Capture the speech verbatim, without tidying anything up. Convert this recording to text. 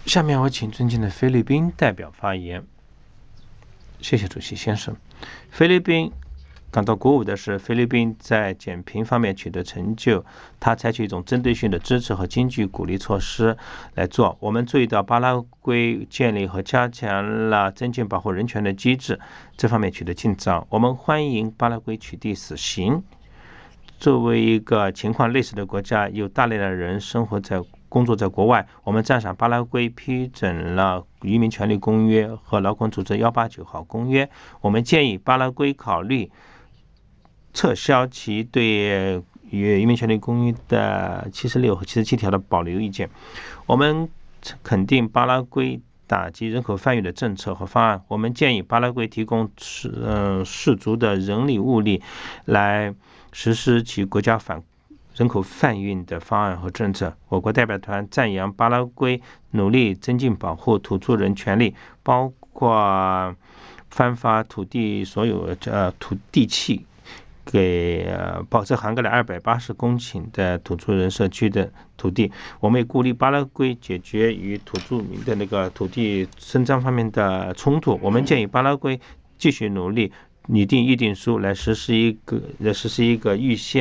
下面我请尊敬的菲律宾代表发言。谢谢主席先生。菲律宾感到鼓舞的是，菲律宾在减贫方面取得成就，他采取一种针对性的支持和经济鼓励措施来做。我们注意到巴拉圭建立和加强了增进保护人权的机制，这方面取得进展。我们欢迎巴拉圭取缔死刑。作为一个情况类似的国家，有大量的人生活在工作在国外，我们赞赏巴拉圭批准了渔民权利公约和劳工组织一八九号公约。我们建议巴拉圭考虑撤销其对渔民权利公约的七十六和七十七条的保留意见。我们肯定巴拉圭打击人口贩运的政策和方案。我们建议巴拉圭提供适呃适足的人力物力来实施其国家反人口贩运的方案和政策。我国代表团赞扬巴拉圭努力增进保护土著人权利，包括颁发土地所有呃土地契给呃，保这涵盖了二百八十公顷的土著人社区的土地。我们也鼓励巴拉圭解决与土著民的那个土地伸张方面的冲突。我们建议巴拉圭继续努力拟定议定书来实施一个来实施一个预先